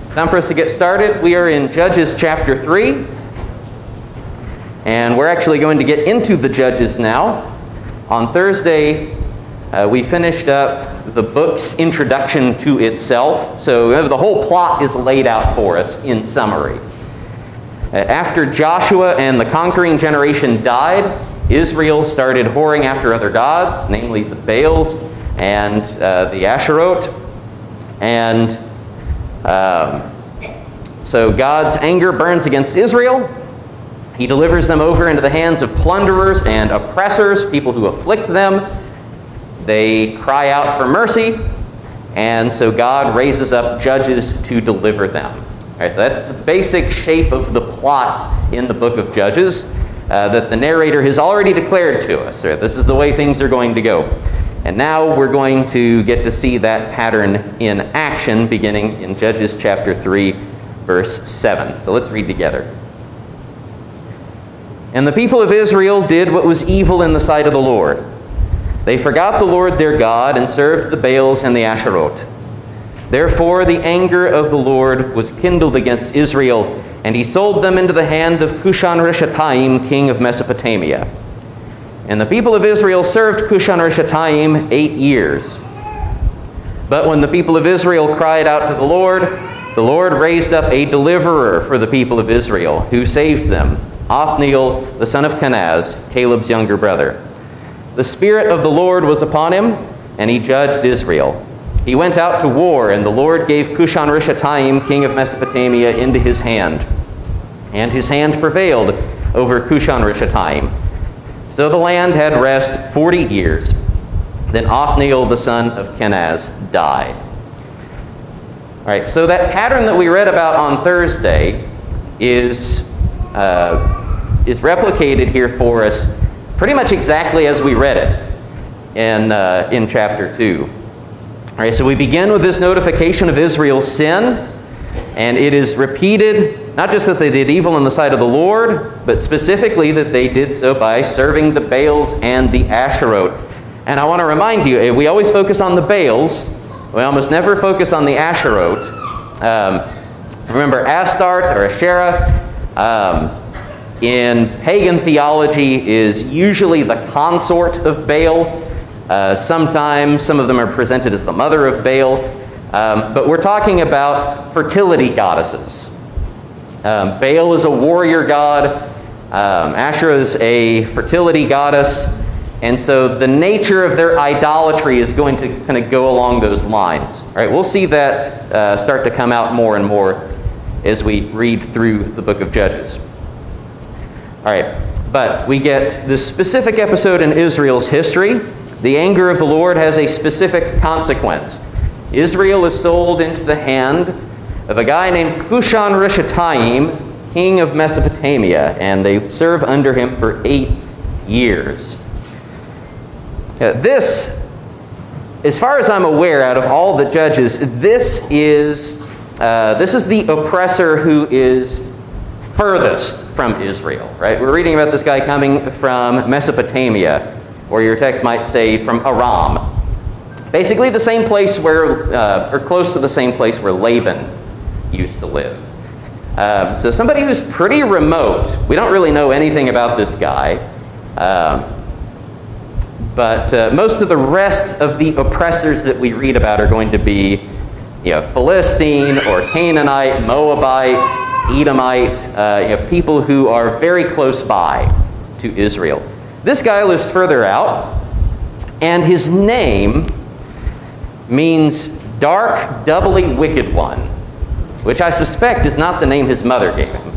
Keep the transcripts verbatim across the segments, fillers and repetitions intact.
Time for us to get started. We are in Judges chapter three, and we're actually going to get into the Judges now. On Thursday, uh, we finished up the book's introduction to itself, so the whole plot is laid out for us in summary. Uh, after Joshua and the conquering generation died, Israel started whoring after other gods, namely the Baals and uh, the Asheroth, and Um, so God's anger burns against Israel. He delivers them over into the hands of plunderers and oppressors, people who afflict them. They cry out for mercy, and so God raises up judges to deliver them. All right, so that's the basic shape of the plot in the book of Judges uh, that the narrator has already declared to us. Right? This is the way things are going to go. And now we're going to get to see that pattern in action beginning in Judges chapter three, verse seven. So let's read together. And the people of Israel did what was evil in the sight of the Lord. They forgot the Lord their God and served the Baals and the Asheroth. Therefore the anger of the Lord was kindled against Israel, and he sold them into the hand of Cushan-Rishathaim, king of Mesopotamia. And the people of Israel served Cushan-Rishathaim eight years. But when the people of Israel cried out to the Lord, the Lord raised up a deliverer for the people of Israel, who saved them, Othniel, the son of Kenaz, Caleb's younger brother. The Spirit of the Lord was upon him, and he judged Israel. He went out to war, and the Lord gave Cushan-Rishathaim, king of Mesopotamia, into his hand. And his hand prevailed over Cushan-Rishathaim. So the land had rest forty years. Then Othniel, the son of Kenaz, died. All right, so that pattern that we read about on Thursday is, uh, is replicated here for us pretty much exactly as we read it in, uh, in chapter two. All right, so we begin with this notification of Israel's sin, and it is repeated, not just that they did evil in the sight of the Lord, but specifically that they did so by serving the Baals and the Asheroth. And I want to remind you, we always focus on the Baals. We almost never focus on the Asheroth. Um, remember, Astarte or Asherah um, in pagan theology is usually the consort of Baal. Uh, sometimes some of them are presented as the mother of Baal. Um, but we're talking about fertility goddesses. Um, Baal is a warrior god. Um, Asherah is a fertility goddess. And so the nature of their idolatry is going to kind of go along those lines. All right, we'll see that uh, start to come out more and more as we read through the book of Judges. All right, but we get this specific episode in Israel's history. The anger of the Lord has a specific consequence. Israel is sold into the hand of a guy named Cushan-Rishathaim, king of Mesopotamia, and they serve under him for eight years. Uh, this, as far as I'm aware, out of all the judges, this is uh, this is the oppressor who is furthest from Israel. Right? We're reading about this guy coming from Mesopotamia, or your text might say from Aram. Basically the same place where, uh, or close to the same place where Laban used to live. Um, so somebody who's pretty remote. We don't really know anything about this guy. Um, but uh, most of the rest of the oppressors that we read about are going to be, you know, Philistine or Canaanite, Moabite, Edomite, uh, you know, people who are very close by to Israel. This guy lives further out, and his name means dark, doubly wicked one, which I suspect is not the name his mother gave him.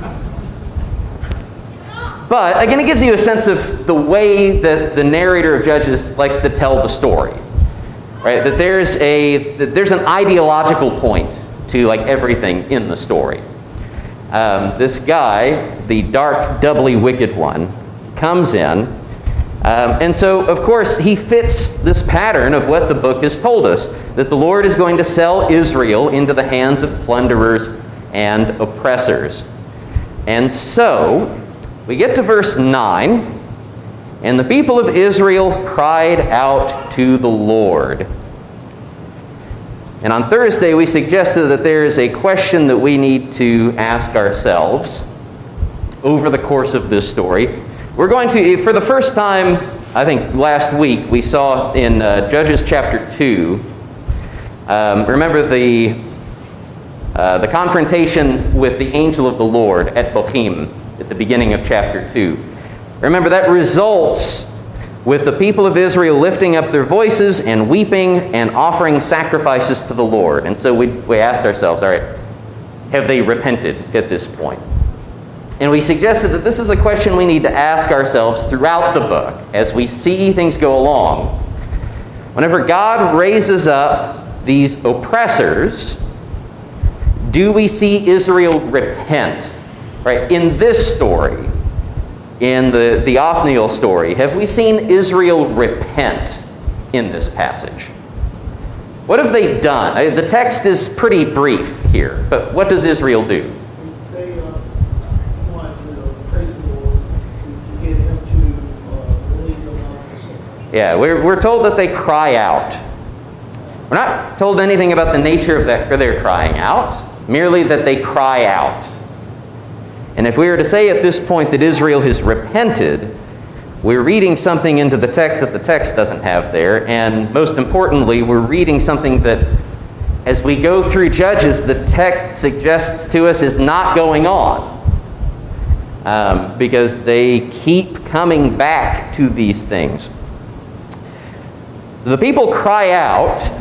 But again, it gives you a sense of the way that the narrator of Judges likes to tell the story, right? That there's a that there's an ideological point to like everything in the story. Um, this guy, the dark, doubly wicked one, comes in. Um, and so, of course, he fits this pattern of what the book has told us, that the Lord is going to sell Israel into the hands of plunderers and oppressors. And so, we get to verse nine, and the people of Israel cried out to the Lord. And on Thursday, we suggested that there is a question that we need to ask ourselves over the course of this story. We're going to, for the first time, I think last week, we saw in uh, Judges chapter two, um, remember the, uh, the confrontation with the angel of the Lord at Bochim at the beginning of chapter two. Remember, that results with the people of Israel lifting up their voices and weeping and offering sacrifices to the Lord. And so we, we asked ourselves, all right, have they repented at this point? And we suggested that this is a question we need to ask ourselves throughout the book as we see things go along. Whenever God raises up these oppressors, do we see Israel repent? Right? In this story, in the, the Othniel story, have we seen Israel repent in this passage? What have they done? I, the text is pretty brief here, but what does Israel do? They uh, wanted to praise the Lord to get him to uh, relieve them of the sin. Yeah, we're, we're told that they cry out. We're not told anything about the nature of that, or their crying out, merely that they cry out. And if we were to say at this point that Israel has repented, we're reading something into the text that the text doesn't have there, and most importantly, we're reading something that, as we go through Judges, the text suggests to us is not going on. Um, because they keep coming back to these things. The people cry out,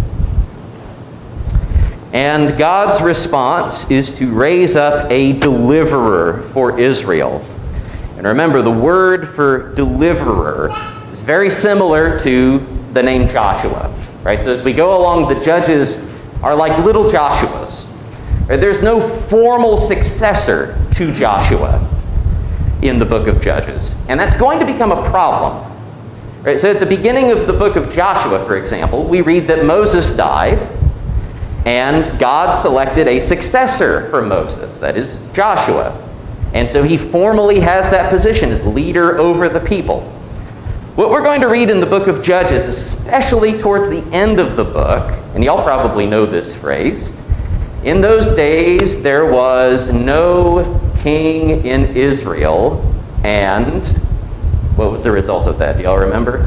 and God's response is to raise up a deliverer for Israel. And remember, the word for deliverer is very similar to the name Joshua. Right? So as we go along, the judges are like little Joshuas. Right? There's no formal successor to Joshua in the book of Judges. And that's going to become a problem. Right? So at the beginning of the book of Joshua, for example, we read that Moses died, and God selected a successor for Moses, that is Joshua. And so he formally has that position as leader over the people. What we're going to read in the book of Judges, especially towards the end of the book, and y'all probably know this phrase, in those days there was no king in Israel, and what was the result of that? Do y'all remember?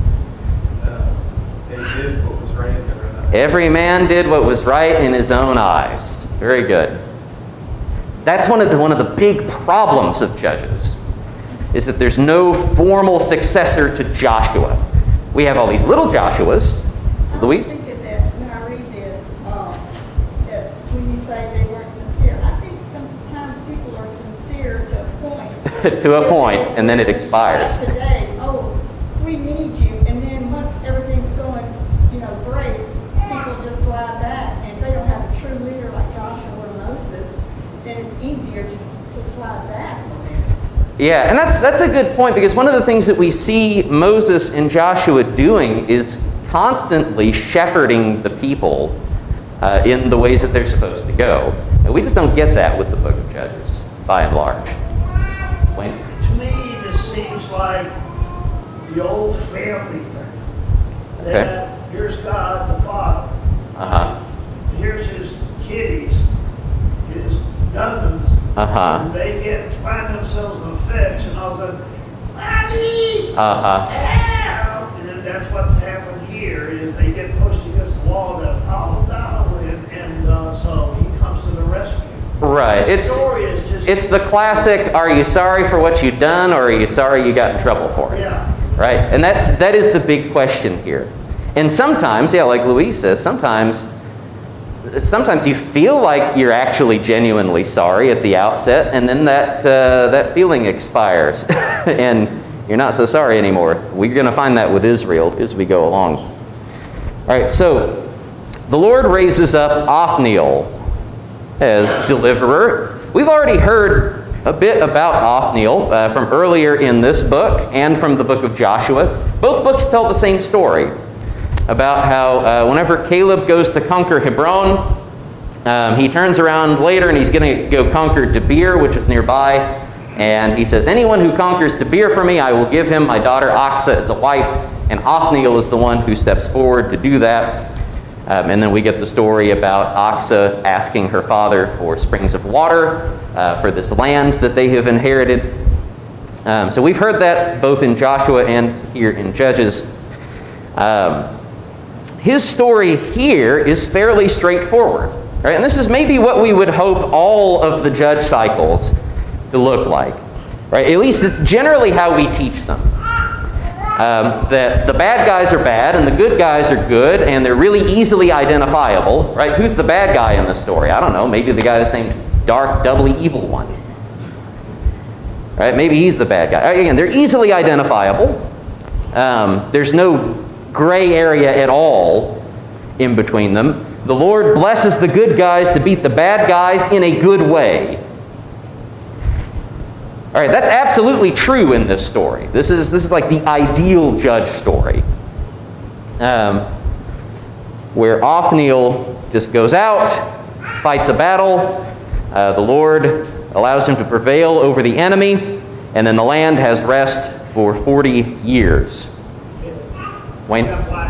Uh, they did what was right in their own eyes. Every man did what was right in his own eyes. Very good. That's one of the, one of the big problems of Judges, is that there's no formal successor to Joshua. We have all these little Joshuas. Louise? I was thinking that when I read this, um, that when you say they weren't sincere, I think sometimes people are sincere to a point. To a point, and then it expires. Like today, oh, we need you, and then once everything's going, you know, great, people just slide back, and if they don't have a true leader like Joshua or Moses, then it's easier to, to slide back on this. Yeah, and that's that's a good point, because one of the things that we see Moses and Joshua doing is constantly shepherding the people uh, in the ways that they're supposed to go. And we just don't get that with the book of Judges, by and large. Wayne? To me, this seems like the old family thing. Okay. That here's God the Father. Uh-huh. Here's his kiddies, his Dugans. Uh-huh. And they get find themselves in a fix, and all of a sudden, Mommy! Uh-huh. Ow! And then that's what happened here, is they get pushed against the wall, that, oh, no, and, and uh, so he comes to the rescue. Right. The It's story is just... it's the classic, are you sorry for what you've done, or are you sorry you got in trouble for it? Yeah. Right? And that's that is the big question here. And sometimes, yeah, like Louise says, sometimes sometimes you feel like you're actually genuinely sorry at the outset, and then that uh, that feeling expires, and you're not so sorry anymore. We're going to find that with Israel as we go along. All right, so the Lord raises up Othniel as deliverer. We've already heard a bit about Othniel uh, from earlier in this book and from the book of Joshua. Both books tell the same story about how uh, whenever Caleb goes to conquer Hebron, um, he turns around later and he's going to go conquer Debir, which is nearby, and he says, anyone who conquers Debir for me, I will give him my daughter Aksa as a wife, and Othniel is the one who steps forward to do that. Um, and then we get the story about Aksa asking her father for springs of water uh, for this land that they have inherited. Um, so we've heard that both in Joshua and here in Judges. Um, his story here is fairly straightforward, right? And this is maybe what we would hope all of the judge cycles to look like, right? At least it's generally how we teach them. Um, that the bad guys are bad and the good guys are good, and they're really easily identifiable, right? Who's the bad guy in the story? I don't know. Maybe the guy is named Dark, Doubly Evil One. Right? Maybe he's the bad guy. Again, they're easily identifiable. Um, there's no gray area at all in between them. The Lord blesses the good guys to beat the bad guys in a good way. All right, that's absolutely true in this story. This is this is like the ideal judge story, um, where Othniel just goes out, fights a battle, uh, the Lord allows him to prevail over the enemy, and then the land has rest for forty years. Wayne?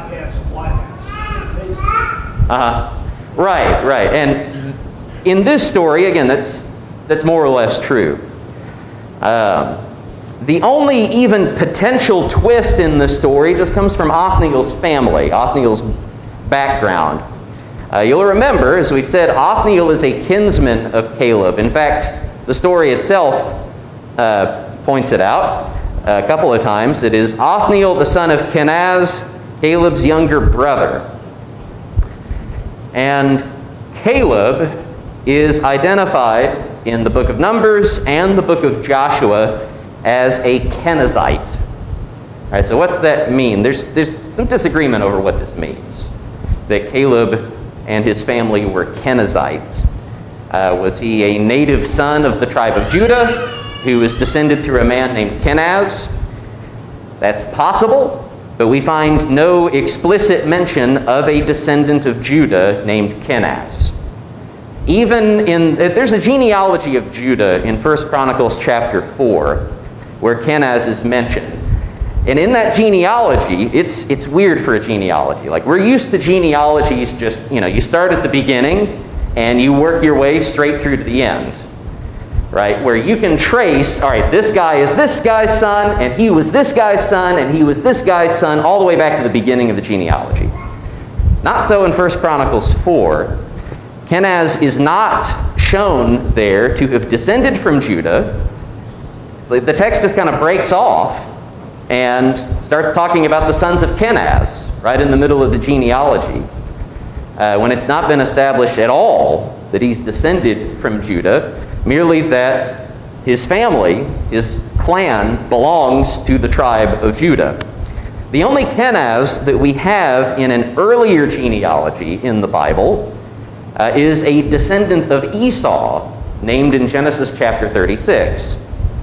Uh-huh. Right, right. And in this story, again, that's that's more or less true. Um, the only even potential twist in the story just comes from Othniel's family, Othniel's background. Uh, you'll remember, as we've said, Othniel is a kinsman of Caleb. In fact, the story itself uh, points it out a couple of times. It is Othniel, the son of Kenaz, Caleb's younger brother. And Caleb is identified in the book of Numbers and the book of Joshua as a Kenizzite. All right, so what's that mean? There's, there's some disagreement over what this means, that Caleb and his family were Kenizzites. Uh, was he a native son of the tribe of Judah who was descended through a man named Kenaz? That's possible, but we find no explicit mention of a descendant of Judah named Kenaz. Even in, there's a genealogy of Judah in First Chronicles chapter four, where Kenaz is mentioned. And in that genealogy, it's it's weird for a genealogy. Like, we're used to genealogies just, you know, you start at the beginning and you work your way straight through to the end, right? Where you can trace, all right, this guy is this guy's son, and he was this guy's son, and he was this guy's son, all the way back to the beginning of the genealogy. Not so in First Chronicles four. Kenaz is not shown there to have descended from Judah. So the text just kind of breaks off and starts talking about the sons of Kenaz right in the middle of the genealogy, uh, when it's not been established at all that he's descended from Judah, merely that his family, his clan, belongs to the tribe of Judah. The only Kenaz that we have in an earlier genealogy in the Bible Uh, is a descendant of Esau, named in Genesis chapter thirty-six.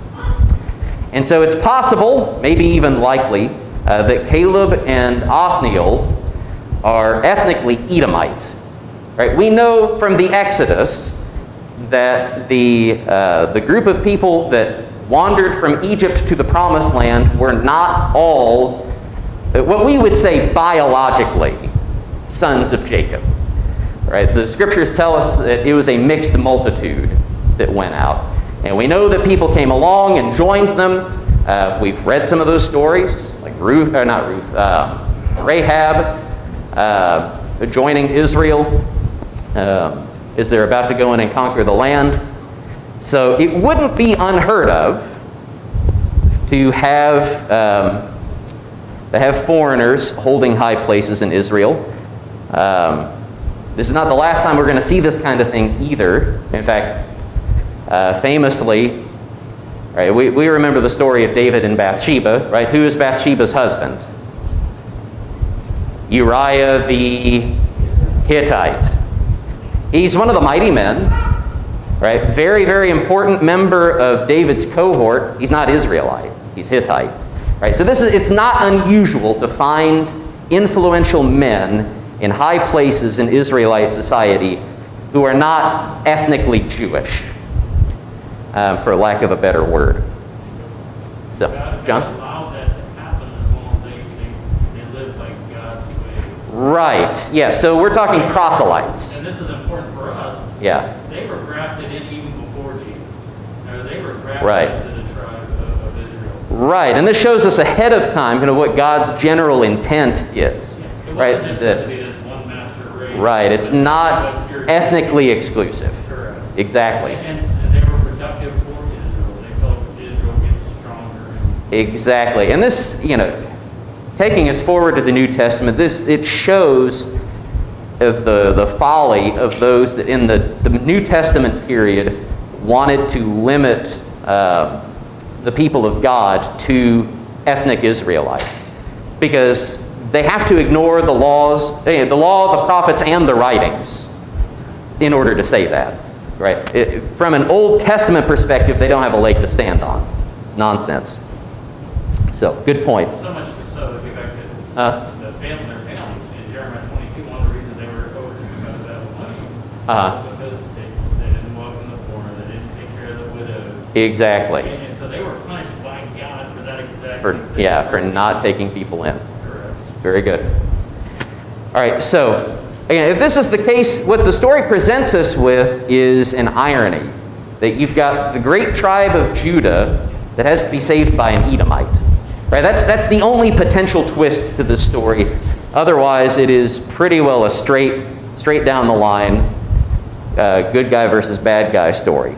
And so it's possible, maybe even likely, uh, that Caleb and Othniel are ethnically Edomite. Right? We know from the Exodus that the uh, the group of people that wandered from Egypt to the Promised Land were not all, uh, what we would say biologically, sons of Jacob. Right? The scriptures tell us that it was a mixed multitude that went out. And we know that people came along and joined them. Uh, we've read some of those stories, like Ruth, or not Ruth, uh, Rahab uh, joining Israel uh, as they're about to go in and conquer the land. So it wouldn't be unheard of to have, um, to have foreigners holding high places in Israel. Um, This is not the last time we're going to see this kind of thing either. In fact, uh, famously, right, we, we remember the story of David and Bathsheba, right? Who is Bathsheba's husband? Uriah the Hittite. He's one of the mighty men, right? Very, very important member of David's cohort. He's not Israelite. He's Hittite, right? So this is, it's not unusual to find influential men in high places in Israelite society who are not ethnically Jewish, um, for lack of a better word. So, John? Allow that to happen as long as they, they, they live like God's way. Right. Yeah, so we're talking proselytes. And this is important for us. Yeah. They were grafted in even before Jesus. Now, they were grafted Right. into the tribe of, of Israel. Right, and this shows us ahead of time kind of what God's general intent is. It wasn't Right. just That- to be this one master race. right. It's not But you're- ethnically exclusive. Correct. Exactly. And, and they were productive for Israel. They helped Israel get stronger. And Exactly. And this, you know, taking us forward to the New Testament, this it shows of the, the folly of those that in the, the New Testament period wanted to limit uh, the people of God to ethnic Israelites. Because they have to ignore the laws, eh, the law, the prophets, and the writings in order to say that. Right? It, from an Old Testament perspective, they don't have a leg to stand on. It's nonsense. So, good point. so much so that we back to Uh, the family, their families. In Jeremiah twenty-two, one of the reasons they were overtaken by the Babylonians Uh-huh. was because they, they didn't welcome the poor, they didn't take care of the widows. exactly. And, and so they were punished by God for that exact For, same thing. yeah, for not taking people in. Correct. Very good. All right, so again, if this is the case, what the story presents us with is an irony. That you've got the great tribe of Judah that has to be saved by an Edomite. Right? That's, that's the only potential twist to this story. Otherwise, it is pretty well a straight, straight down the line, uh, good guy versus bad guy story.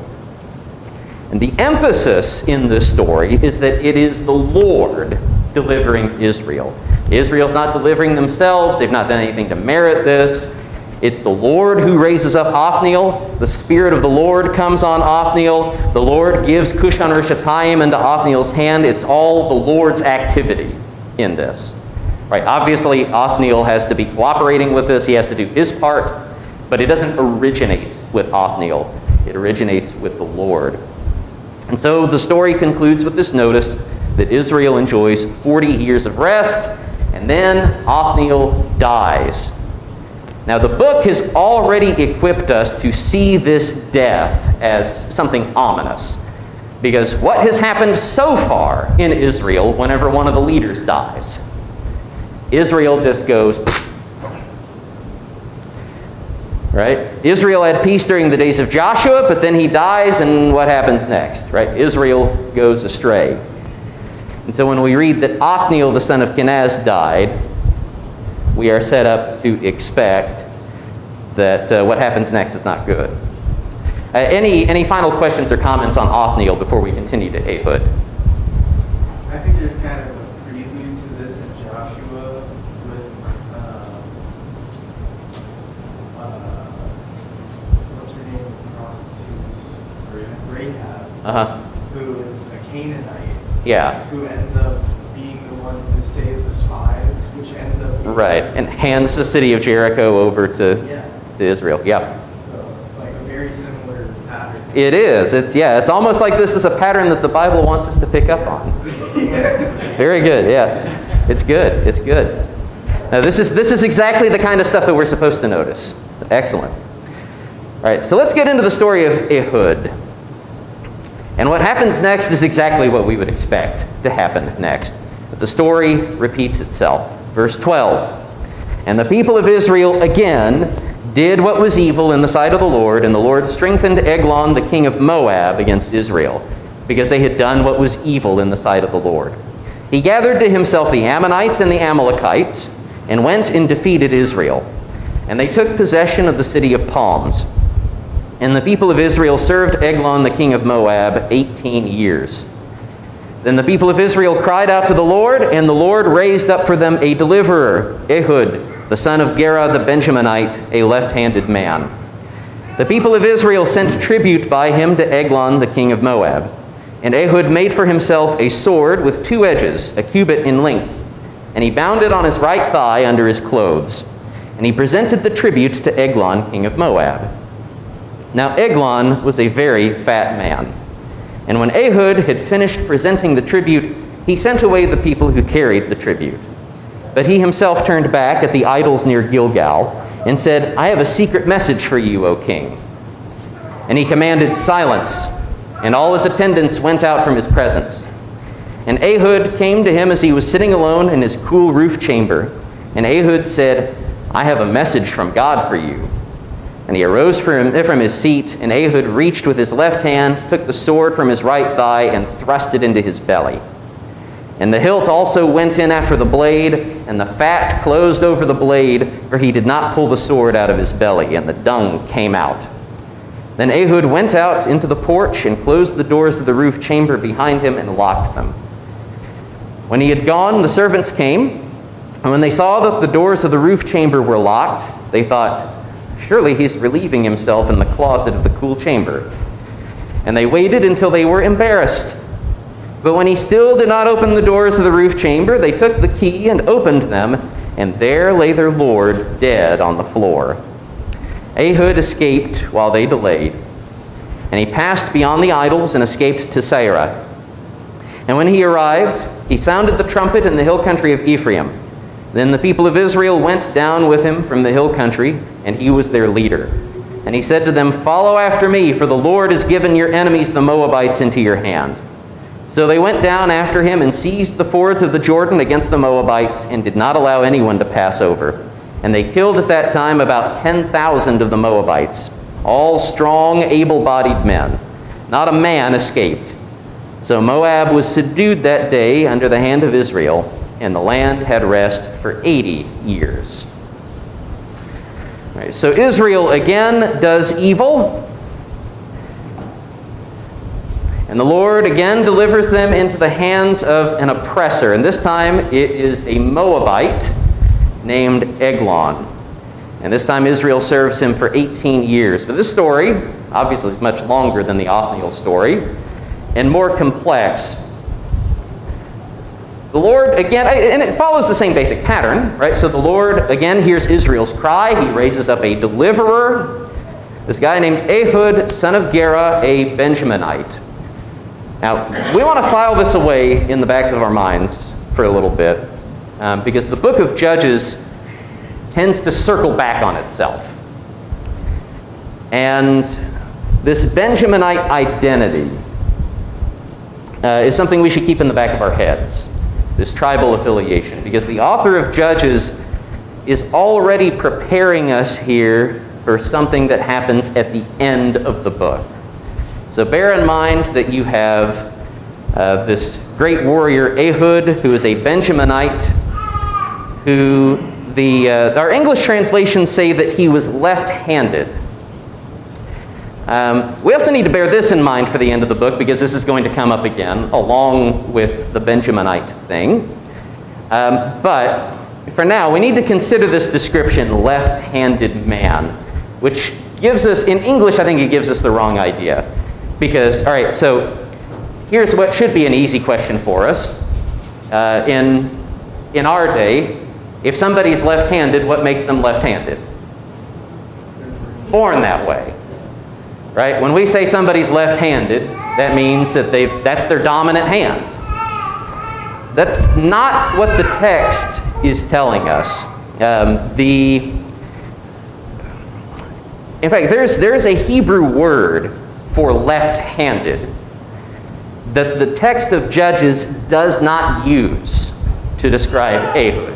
And the emphasis in this story is that it is the Lord delivering Israel. Israel's not delivering themselves. They've not done anything to merit this. It's the Lord who raises up Othniel. The Spirit of the Lord comes on Othniel. The Lord gives Cushan-Rishathaim into Othniel's hand. It's all the Lord's activity in this. Right? Obviously, Othniel has to be cooperating with this. He has to do his part. But it doesn't originate with Othniel. It originates with the Lord. And so the story concludes with this notice that Israel enjoys forty years of rest, and then Othniel dies. Now, the book has already equipped us to see this death as something ominous. Because what has happened so far in Israel whenever one of the leaders dies? Israel just goes, right? Israel had peace during the days of Joshua, but then he dies, and what happens next? Right? Israel goes astray. And so when we read that Othniel, the son of Kenaz, died, we are set up to expect that uh, what happens next is not good. Uh, any any final questions or comments on Othniel before we continue to Ehud? I think there's kind of a prelude to this in Joshua with, uh, uh, what's her name, the prostitute? Rahab, Uh-huh. who is a Canaanite, Yeah. who ends up being the one who saves the spies, which ends up being Right. And hands the city of Jericho over to, yeah. to Israel. Yeah. So it's like a very similar pattern. It is. It's yeah. It's almost like this is a pattern that the Bible wants us to pick up on. Very good. Yeah. It's good. It's good. Now this is this is exactly the kind of stuff that we're supposed to notice. Excellent. All right. So let's get into the story of Ehud. And what happens next is exactly what we would expect to happen next. But the story repeats itself. Verse twelve. And the people of Israel again did what was evil in the sight of the Lord, and the Lord strengthened Eglon, the king of Moab, against Israel, because they had done what was evil in the sight of the Lord. He gathered to himself the Ammonites and the Amalekites, and went and defeated Israel. And they took possession of the city of palms. And the people of Israel served Eglon, the king of Moab, eighteen years. Then the people of Israel cried out to the Lord, and the Lord raised up for them a deliverer, Ehud, the son of Gera the Benjaminite, a left-handed man. The people of Israel sent tribute by him to Eglon, the king of Moab. And Ehud made for himself a sword with two edges, a cubit in length. And he bound it on his right thigh under his clothes. And he presented the tribute to Eglon, king of Moab. Now Eglon was a very fat man. And when Ehud had finished presenting the tribute, he sent away the people who carried the tribute. But he himself turned back at the idols near Gilgal and said, I have a secret message for you, O king. And he commanded silence, and all his attendants went out from his presence. And Ehud came to him as he was sitting alone in his cool roof chamber. And Ehud said, I have a message from God for you." And he arose from, from his seat, and Ehud reached with his left hand, took the sword from his right thigh, and thrust it into his belly. And the hilt also went in after the blade, and the fat closed over the blade, for he did not pull the sword out of his belly, and the dung came out. Then Ehud went out into the porch and closed the doors of the roof chamber behind him and locked them. When he had gone, the servants came, and when they saw that the doors of the roof chamber were locked, they thought, "Surely he's relieving himself in the closet of the cool chamber." And they waited until they were embarrassed. But when he still did not open the doors of the roof chamber, they took the key and opened them, and there lay their lord dead on the floor. Ehud escaped while they delayed, and he passed beyond the idols and escaped to Seirah. And when he arrived, he sounded the trumpet in the hill country of Ephraim. Then the people of Israel went down with him from the hill country, and he was their leader. And he said to them, "Follow after me, for the Lord has given your enemies the Moabites into your hand." So they went down after him and seized the fords of the Jordan against the Moabites, and did not allow anyone to pass over. And they killed at that time about ten thousand of the Moabites, all strong, able-bodied men. Not a man escaped. So Moab was subdued that day under the hand of Israel, and the land had rest for eighty years. All right, so Israel again does evil, and the Lord again delivers them into the hands of an oppressor, and this time it is a Moabite named Eglon. And this time Israel serves him for eighteen years. But this story, obviously, is much longer than the Othniel story, and more complex. The Lord, again, and it follows the same basic pattern, right? So the Lord, again, hears Israel's cry. He raises up a deliverer, this guy named Ehud, son of Gera, a Benjaminite. Now, we want to file this away in the back of our minds for a little bit, um, because the book of Judges tends to circle back on itself. And this Benjaminite identity uh, is something we should keep in the back of our heads, this tribal affiliation, because the author of Judges is already preparing us here for something that happens at the end of the book. So bear in mind that you have uh, this great warrior Ehud, who is a Benjaminite, who the uh, our English translations say that he was left-handed. Um, we also need to bear this in mind for the end of the book, because this is going to come up again, along with the Benjaminite thing. Um, but for now, we need to consider this description, left-handed man, which gives us, in English, I think it gives us the wrong idea. Because, all right, so here's what should be an easy question for us. Uh, in, in our day, if somebody's left-handed, what makes them left-handed? Born that way. Right? When we say somebody's left-handed, that means that they that's their dominant hand. That's not what the text is telling us. Um, the in fact, there's there's a Hebrew word for left-handed that the text of Judges does not use to describe Ehud.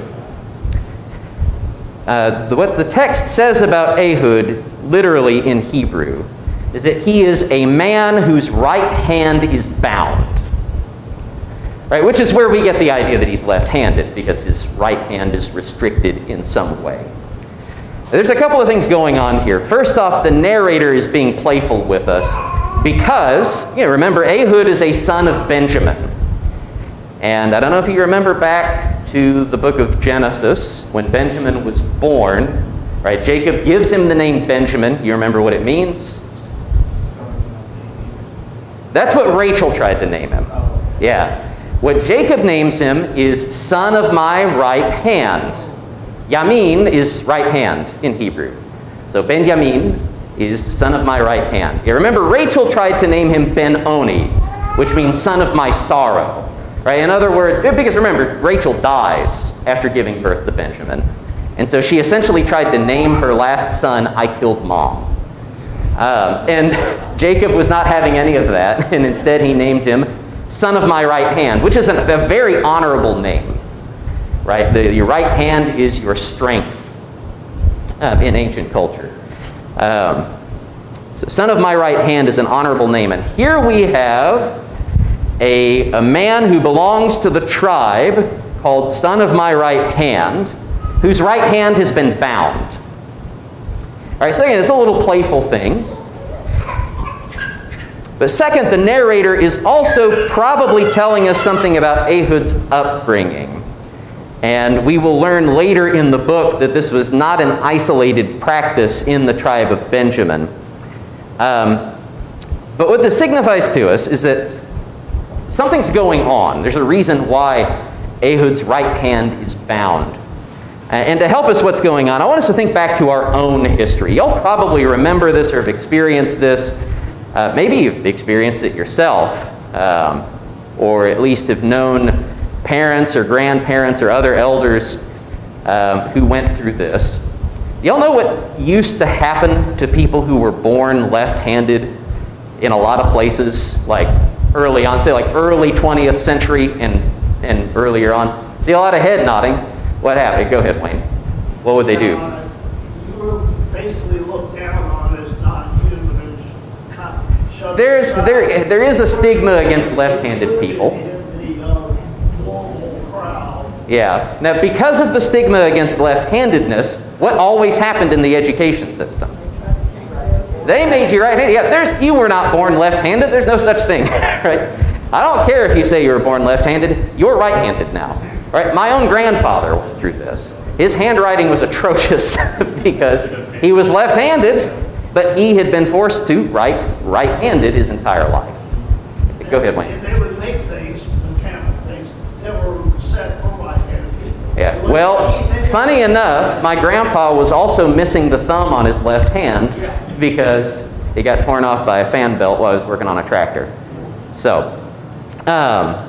Uh, the, what the text says about Ehud, literally in Hebrew, is that he is a man whose right hand is bound. Right, which is where we get the idea that he's left-handed, because his right hand is restricted in some way. There's a couple of things going on here. First off, the narrator is being playful with us because, you know, remember, Ehud is a son of Benjamin. And I don't know if you remember back to the book of Genesis, when Benjamin was born, right? Jacob gives him the name Benjamin. You remember what it means? That's what Rachel tried to name him. Yeah. What Jacob names him is son of my right hand. Yamin is right hand in Hebrew. So Benjamin is son of my right hand. Yeah, remember, Rachel tried to name him Ben-Oni, which means son of my sorrow. Right? In other words, because remember, Rachel dies after giving birth to Benjamin. And so she essentially tried to name her last son, I killed mom. Um, and Jacob was not having any of that, and instead he named him son of my right hand, which is a, a very honorable name. Right? The, your right hand is your strength. uh, in ancient culture. Um, so son of my right hand is an honorable name. And here we have a, a man who belongs to the tribe called son of my right hand, whose right hand has been bound. All right, so again, it's a little playful thing. But second, the narrator is also probably telling us something about Ehud's upbringing. And we will learn later in the book that this was not an isolated practice in the tribe of Benjamin. Um, but what this signifies to us is that something's going on. There's a reason why Ehud's right hand is bound. And to help us what's going on, I want us to think back to our own history. You'll probably remember this or have experienced this. Uh, maybe you've experienced it yourself, um, or at least have known parents or grandparents or other elders um, who went through this. Y'all know what used to happen to people who were born left-handed in a lot of places, like early on, say like early twentieth century and, and earlier on? See a lot of head nodding. What happened? Go ahead, Wayne. What would they do? Uh, you were basically looked down on as non-human, as kind of shoved There's aside. there there is a stigma against left-handed people. In the uh, normal crowd. Yeah. Now, because of the stigma against left-handedness, what always happened in the education system? They made you right-handed. Yeah, there's you were not born left-handed. There's no such thing, right? I don't care if you say you were born left-handed. You're right-handed now, right? My own grandfather went through this. His handwriting was atrocious because he was left-handed, but he had been forced to write right-handed his entire life. Go ahead, Wayne. And they would make things, mechanical things, that were set for right-handed people. Yeah. Well, funny enough, my grandpa was also missing the thumb on his left hand because it got torn off by a fan belt while I was working on a tractor. So, um,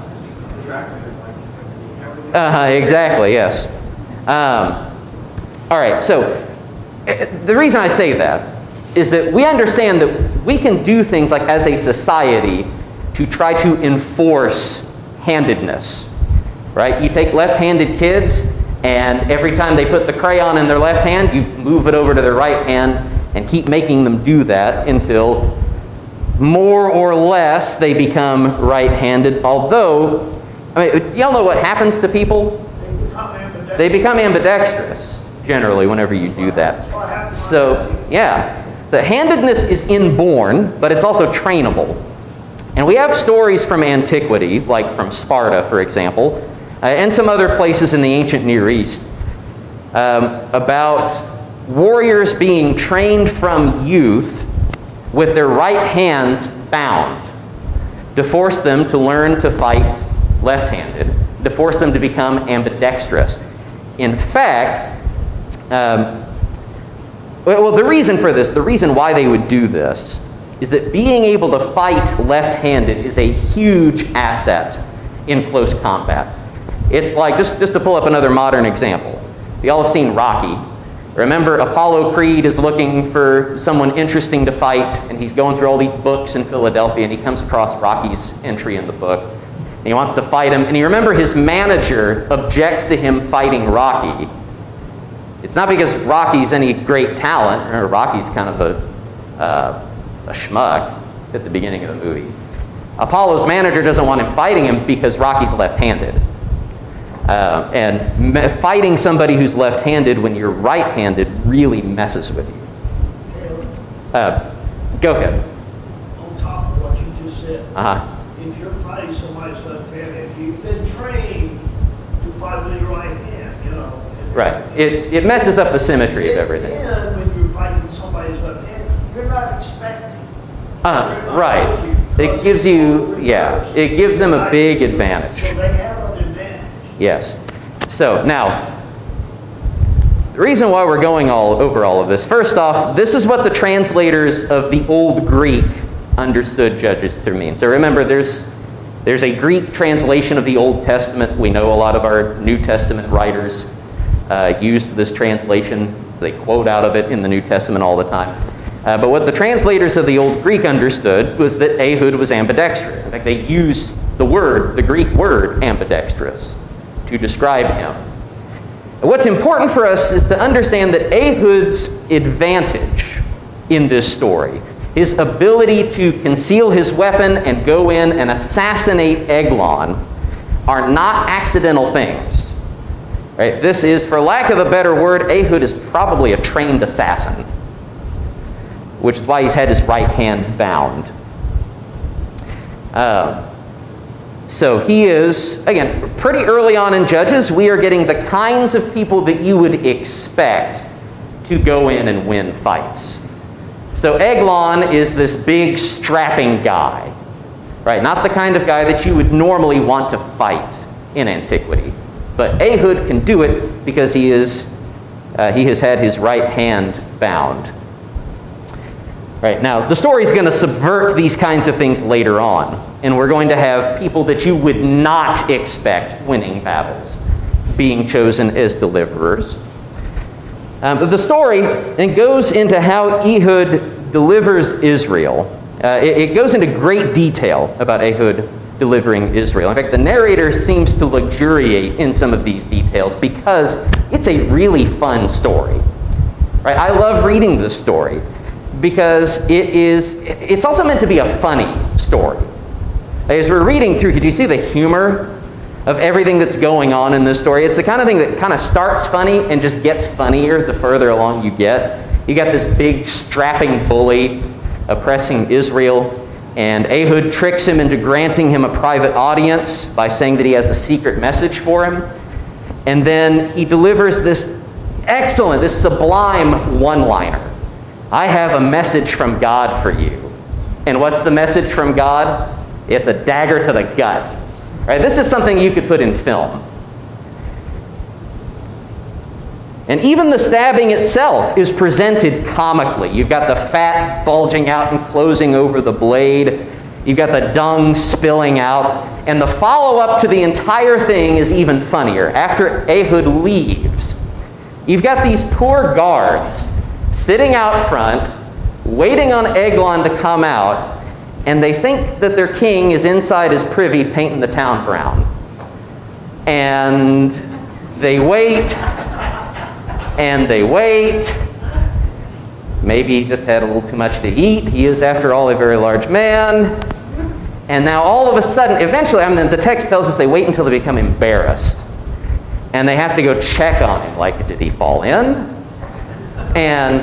uh, exactly, yes. Um, all right, so the reason I say that is that we understand that we can do things like as a society to try to enforce handedness, right? You take left-handed kids, and every time they put the crayon in their left hand, you move it over to their right hand and keep making them do that until more or less they become right-handed. Although, I mean, y'all know what happens to people? They become ambidextrous. They become ambidextrous, generally, whenever you do that. So, yeah. So handedness is inborn, but it's also trainable. And we have stories from antiquity, like from Sparta, for example, uh, and some other places in the ancient Near East, um, about warriors being trained from youth with their right hands bound to force them to learn to fight left-handed, to force them to become ambidextrous. In fact, um, well, the reason for this, the reason why they would do this, is that being able to fight left-handed is a huge asset in close combat. It's like, just, just to pull up another modern example. Y'all have seen Rocky. Remember, Apollo Creed is looking for someone interesting to fight, and he's going through all these books in Philadelphia, and he comes across Rocky's entry in the book. And he wants to fight him, and you remember his manager objects to him fighting Rocky. It's not because Rocky's any great talent, or Rocky's kind of a, uh, a schmuck at the beginning of the movie. Apollo's manager doesn't want him fighting him because Rocky's left-handed. Uh, and me- fighting somebody who's left-handed when you're right-handed really messes with you. Uh, go ahead. On top of what you just said, Uh-huh. if you're fighting somebody's left hand, if you've been trained to fight with your right hand, you know. Right. It, it messes up the symmetry of everything. Then when you're fighting somebody's left hand, you're not expecting. Uh, They're not right. with you It because gives you, yeah, it gives them a big advantage. So they have an advantage. Yes. So now, the reason why we're going all over all of this, first off, this is what the translators of the Old Greek understood judges to mean. So remember, there's there's a Greek translation of the Old Testament. We know a lot of our New Testament writers uh, used this translation. So they quote out of it in the New Testament all the time. Uh, but what the translators of the Old Greek understood was that Ehud was ambidextrous. In fact, they used the word, the Greek word, ambidextrous, to describe him. What's important for us is to understand that Ehud's advantage in this story, his ability to conceal his weapon and go in and assassinate Eglon, are not accidental things. Right? This is, for lack of a better word, Ehud is probably a trained assassin, which is why he's had his right hand bound. Uh, so he is, again, pretty early on in Judges, we are getting the kinds of people that you would expect to go in and win fights. So Eglon is this big, strapping guy, right? Not the kind of guy that you would normally want to fight in antiquity. But Ehud can do it because he is, uh, he has had his right hand bound. Right, now, the story is going to subvert these kinds of things later on, and we're going to have people that you would not expect winning battles being chosen as deliverers. Um, but the story then goes into how Ehud delivers Israel. Uh, it, it goes into great detail about Ehud delivering Israel. In fact, the narrator seems to luxuriate in some of these details because it's a really fun story. Right? I love reading this story because it is, it's also meant to be a funny story. As we're reading through, do you see the humor of everything that's going on in this story? It's the kind of thing that kind of starts funny and just gets funnier the further along you get. You got this big strapping bully oppressing Israel, and Ehud tricks him into granting him a private audience by saying that he has a secret message for him. And then he delivers this excellent, this sublime one-liner. I have a message from God for you. And what's the message from God? It's a dagger to the gut. Right? This is something you could put in film. And even the stabbing itself is presented comically. You've got the fat bulging out and closing over the blade. You've got the dung spilling out. And the follow-up to the entire thing is even funnier. After Ehud leaves, you've got these poor guards sitting out front, waiting on Eglon to come out, and they think that their king is inside his privy painting the town brown. And they wait, and they wait. Maybe he just had a little too much to eat. He is, after all, a very large man. And now all of a sudden, eventually, I mean, the text tells us they wait until they become embarrassed. And they have to go check on him, like, did he fall in? And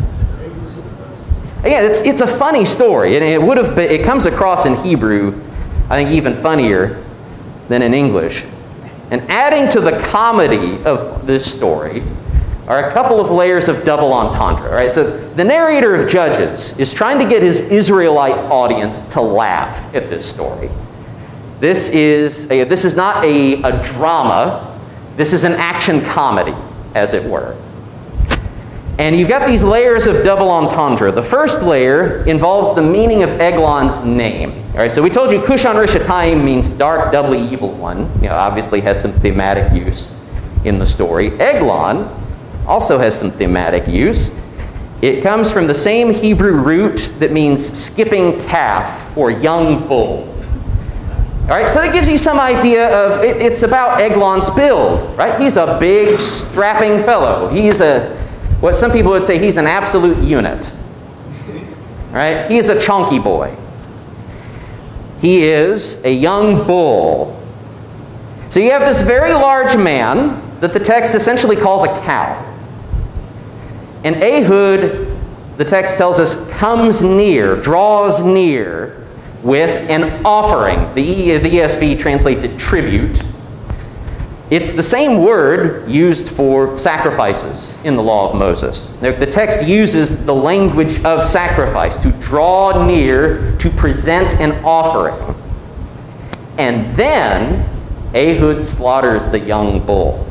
again, it's it's a funny story, and it would have been, it comes across in Hebrew, I think, even funnier than in English. And adding to the comedy of this story are a couple of layers of double entendre. Right? So the narrator of Judges is trying to get his Israelite audience to laugh at this story. This is a, this is not a, a drama. This is an action comedy, as it were. And you've got these layers of double entendre. The first layer involves the meaning of Eglon's name. All right, so we told you Cushan Rishatayim means dark, doubly evil one. You know, obviously has some thematic use in the story. Eglon also has some thematic use. It comes from the same Hebrew root that means skipping calf or young bull. All right, so that gives you some idea of, it, it's about Eglon's build, right? He's a big, strapping fellow. He's a What some people would say, he's an absolute unit. Right? He is a chunky boy. He is a young bull. So you have this very large man that the text essentially calls a cow. And Ehud, the text tells us, comes near, draws near with an offering. The E S V translates it tribute. It's the same word used for sacrifices in the law of Moses. The text uses the language of sacrifice, to draw near, to present an offering. And then Ehud slaughters the young bull.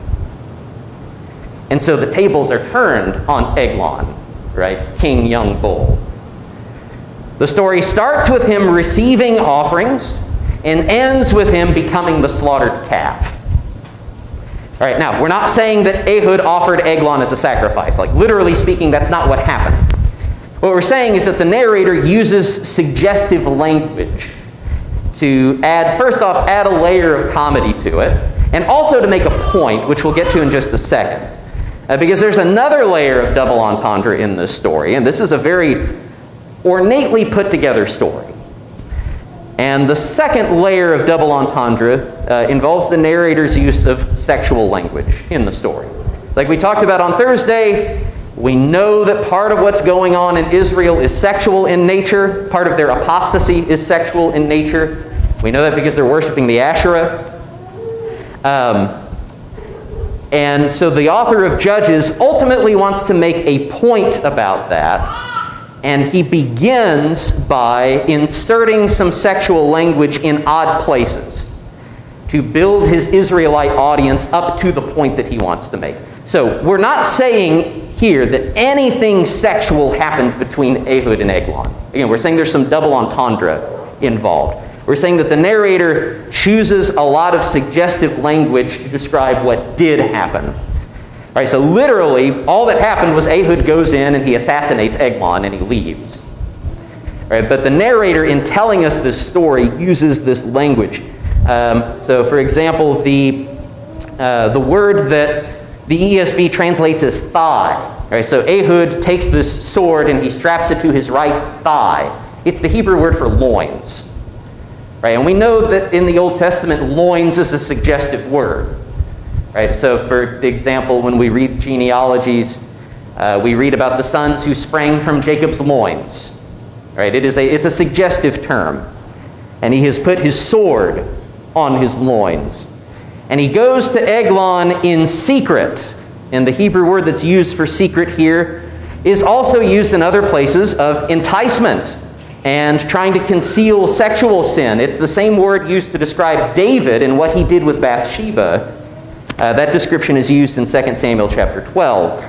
And so the tables are turned on Eglon, right? King Young Bull. The story starts with him receiving offerings and ends with him becoming the slaughtered calf. All right, now, we're not saying that Ehud offered Eglon as a sacrifice. Like, literally speaking, that's not what happened. What we're saying is that the narrator uses suggestive language to add, first off, add a layer of comedy to it, and also to make a point, which we'll get to in just a second. Uh, because there's another layer of double entendre in this story, and this is a very ornately put together story. And the second layer of double entendre uh, involves the narrator's use of sexual language in the story. Like we talked about on Thursday, we know that part of what's going on in Israel is sexual in nature. Part of their apostasy is sexual in nature. We know that because they're worshiping the Asherah. Um, and so the author of Judges ultimately wants to make a point about that. And he begins by inserting some sexual language in odd places to build his Israelite audience up to the point that he wants to make. So we're not saying here that anything sexual happened between Ehud and Eglon. Again, we're saying there's some double entendre involved. We're saying that the narrator chooses a lot of suggestive language to describe what did happen. All right, so literally, all that happened was Ehud goes in and he assassinates Eglon and he leaves. All right, but the narrator, in telling us this story, uses this language. Um, so, for example, the uh, the word that the E S V translates as thigh. All right, so Ehud takes this sword and he straps it to his right thigh. It's the Hebrew word for loins. Right, and we know that in the Old Testament, loins is a suggestive word. Right, so for example, when we read genealogies, uh, we read about the sons who sprang from Jacob's loins. Right, it is a it's a suggestive term, and he has put his sword on his loins, and he goes to Eglon in secret. And the Hebrew word that's used for secret here is also used in other places of enticement and trying to conceal sexual sin. It's the same word used to describe David and what he did with Bathsheba. Uh, that description is used in Second Samuel chapter twelve.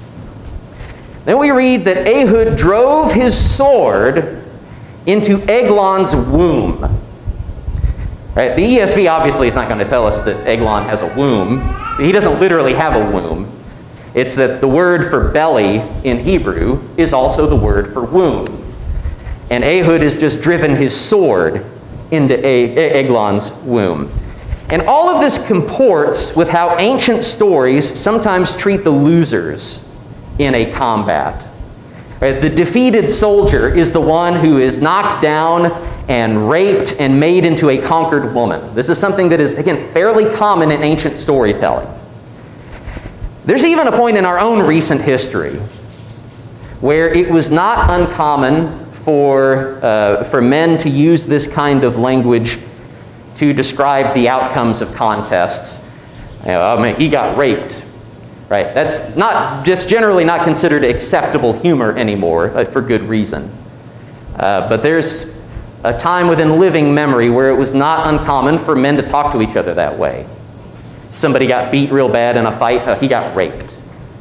Then we read that Ehud drove his sword into Eglon's womb. Right? The E S V obviously is not going to tell us that Eglon has a womb. He doesn't literally have a womb. It's that the word for belly in Hebrew is also the word for womb. And Ehud has just driven his sword into Eglon's womb. And all of this comports with how ancient stories sometimes treat the losers in a combat. Right? The defeated soldier is the one who is knocked down and raped and made into a conquered woman. This is something that is, again, fairly common in ancient storytelling. There's even a point in our own recent history where it was not uncommon for, uh, for men to use this kind of language to describe the outcomes of contests. You know, I mean, he got raped, right? That's not just generally not considered acceptable humor anymore, uh, for good reason. Uh, but there's a time within living memory where it was not uncommon for men to talk to each other that way. Somebody got beat real bad in a fight, uh, he got raped.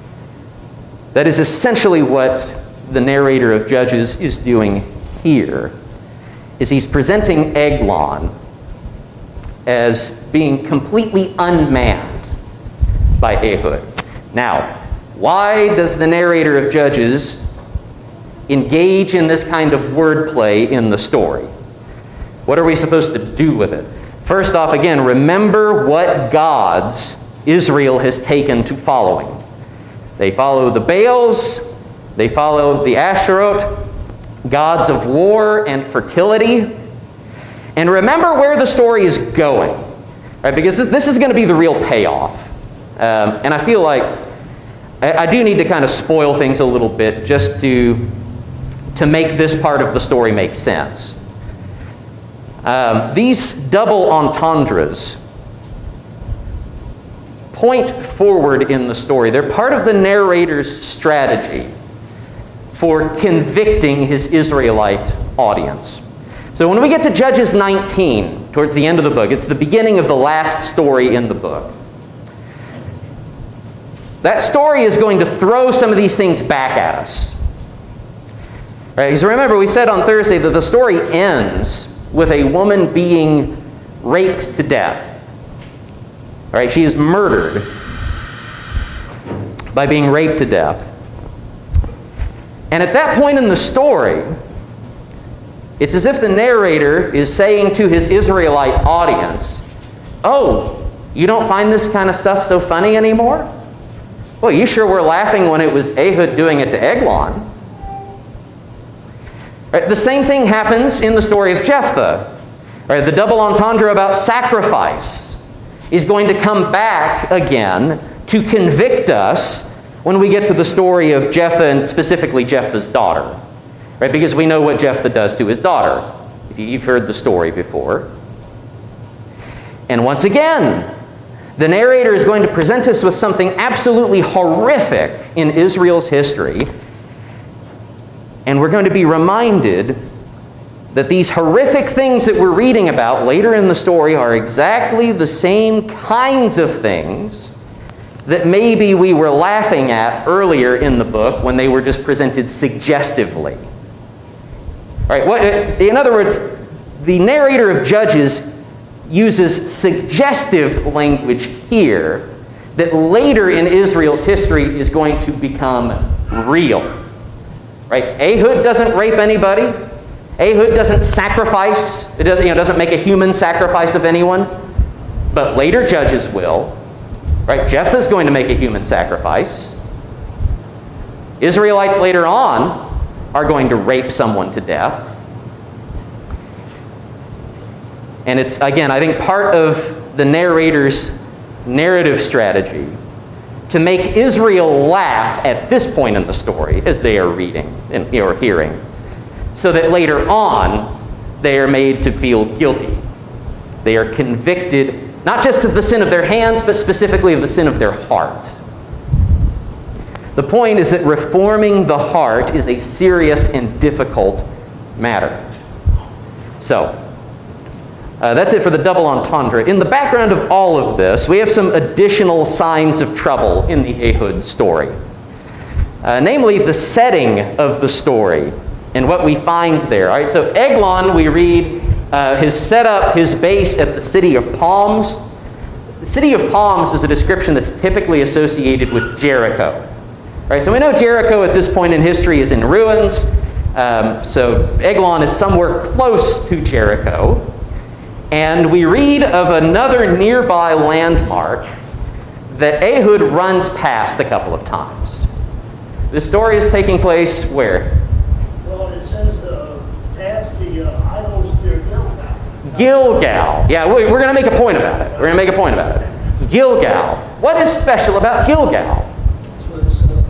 That is essentially what the narrator of Judges is doing here, is he's presenting Eglon as being completely unmanned by Ehud. Now, why does the narrator of Judges engage in this kind of wordplay in the story? What are we supposed to do with it? First off, again, remember what gods Israel has taken to following. They follow the Baals, they follow the Asherot, gods of war and fertility. And remember where the story is going, right? Because this, this is going to be the real payoff. Um, and I feel like I, I do need to kind of spoil things a little bit just to, to make this part of the story make sense. Um, these double entendres point forward in the story. They're part of the narrator's strategy for convicting his Israelite audience. So when we get to Judges nineteen, towards the end of the book, it's the beginning of the last story in the book. That story is going to throw some of these things back at us. Right? Because remember, we said on Thursday that the story ends with a woman being raped to death. Right? She is murdered by being raped to death. And at that point in the story, it's as if the narrator is saying to his Israelite audience, oh, You don't find this kind of stuff so funny anymore? Well, you sure were laughing when it was Ehud doing it to Eglon. Right, the same thing happens in the story of Jephthah. Right, the double entendre about sacrifice is going to come back again to convict us when we get to the story of Jephthah, and specifically Jephthah's daughter. Right, because we know what Jephthah does to his daughter. If you've heard the story before. And once again, the narrator is going to present us with something absolutely horrific in Israel's history. And we're going to be reminded that these horrific things that we're reading about later in the story are exactly the same kinds of things that maybe we were laughing at earlier in the book when they were just presented suggestively. All right, what, in other words, the narrator of Judges uses suggestive language here that later in Israel's history is going to become real. Right? Ehud doesn't rape anybody. Ehud doesn't sacrifice. It doesn't, you know, doesn't make a human sacrifice of anyone. But later Judges will. Right? Jephthah is going to make a human sacrifice. Israelites later on are going to rape someone to death. And it's, again, I think part of the narrator's narrative strategy to make Israel laugh at this point in the story as they are reading and or hearing, so that later on they are made to feel guilty. They are convicted not just of the sin of their hands, but specifically of the sin of their heart. The point is that reforming the heart is a serious and difficult matter. So, Uh, that's it for the double entendre. In the background of all of this, we have some additional signs of trouble in the Ehud story. Uh, namely, the setting of the story and what we find there. All right, so Eglon, we read, uh, has set up his base at the city of Palms. The city of Palms is a description that's typically associated with Jericho. All right, so we know Jericho at this point in history is in ruins. Um, so Eglon is somewhere close to Jericho. And we read of another nearby landmark that Ehud runs past a couple of times. The story is taking place where? Well, it says uh, past the uh, idols near Gilgal. Gilgal. Yeah, we're going to make a point about it. We're going to make a point about it. Gilgal. What is special about Gilgal? That's what it says.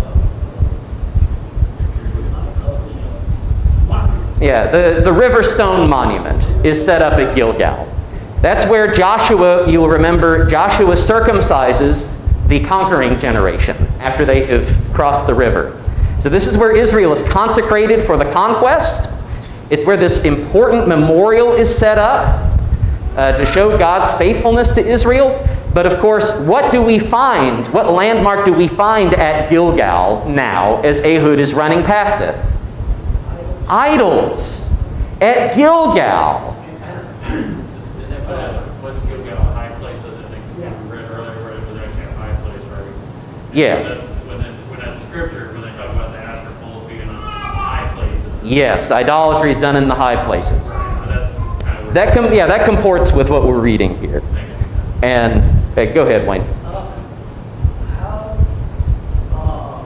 Yeah, the, the River Stone Monument is set up at Gilgal. That's where Joshua, you'll remember, Joshua circumcises the conquering generation after they have crossed the river. So this is where Israel is consecrated for the conquest. It's where this important memorial is set up uh, to show God's faithfulness to Israel. But of course, what do we find? What landmark do we find at Gilgal now as Ehud is running past it? Idols at Gilgal. Wasn't Gilgal a high place? I think we read earlier where it was actually a high place, right? Yes. So that, when, it, when that scripture, when they talk about the Asher poles being on high places. Yes, idolatry is done in the high places. So that's kind of That com- yeah, that comports with what we're reading here. And uh, go ahead, Wayne. Uh, how, uh,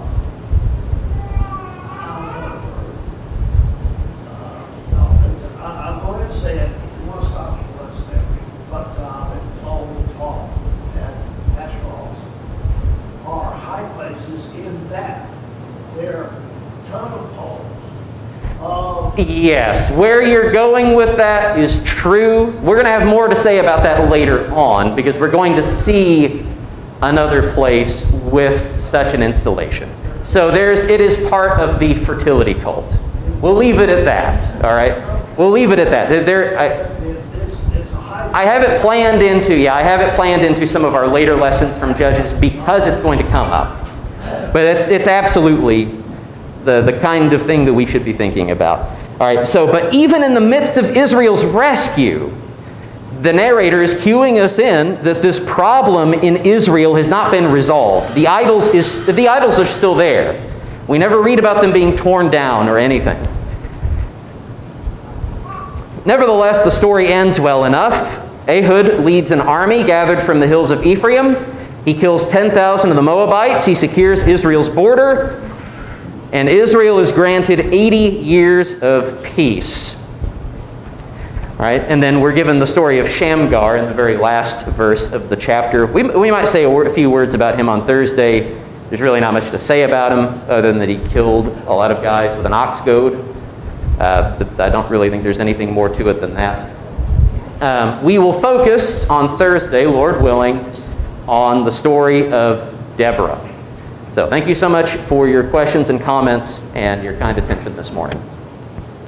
how, uh, no, I, I'm going to say it. If you want to stop, you want to stay. But uh, it's all the talk that Asheroth are high places in that they're ton of poles. Of Yes, where you're going with that is true. We're going to have more to say about that later on because we're going to see another place with such an installation. So there's, it is part of the fertility cult. We'll leave it at that, all right? We'll leave it at that. There, I, it's, it's, it's a high. I have it planned into, yeah, I have it planned into some of our later lessons from Judges because it's going to come up. But it's, it's absolutely the, the kind of thing that we should be thinking about. All right, so, but even in the midst of Israel's rescue, the narrator is cueing us in that this problem in Israel has not been resolved. The idols, is, the idols are still there. We never read about them being torn down or anything. Nevertheless, the story ends well enough. Ehud leads an army gathered from the hills of Ephraim. He kills ten thousand of the Moabites. He secures Israel's border. And Israel is granted eighty years of peace. All right, and then we're given the story of Shamgar in the very last verse of the chapter. We, we might say a, word, a few words about him on Thursday. There's really not much to say about him other than that he killed a lot of guys with an ox goad. Uh, I don't really think there's anything more to it than that. Um, we will focus on Thursday, Lord willing, on the story of Deborah. So thank you so much for your questions and comments and your kind attention this morning.